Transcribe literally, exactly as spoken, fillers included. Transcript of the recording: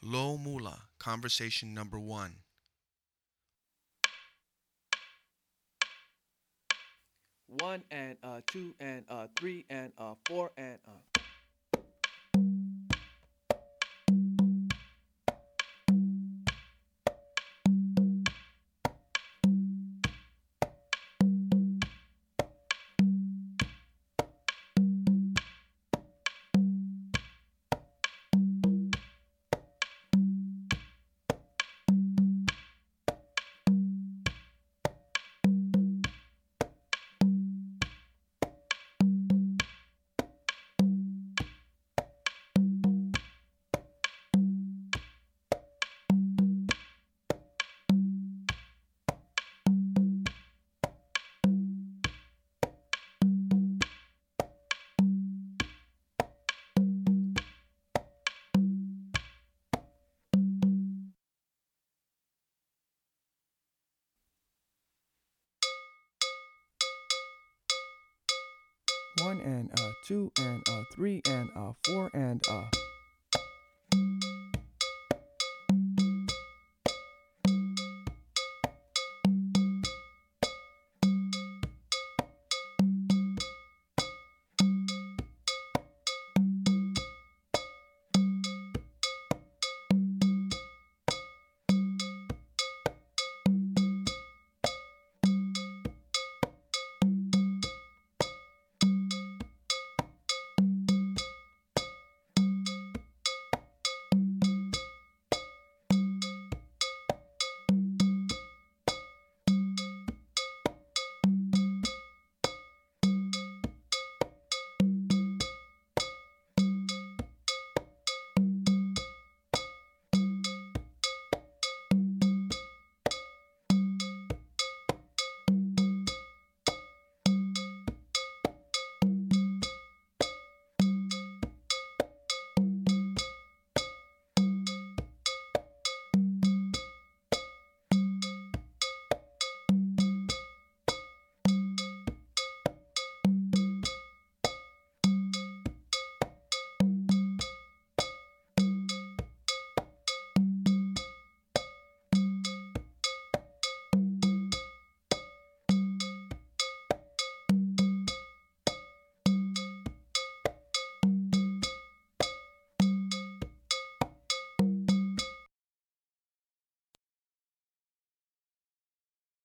Lo Mula, conversation number one. One and uh two and uh three and uh four and uh one and uh two and uh three and uh four and uh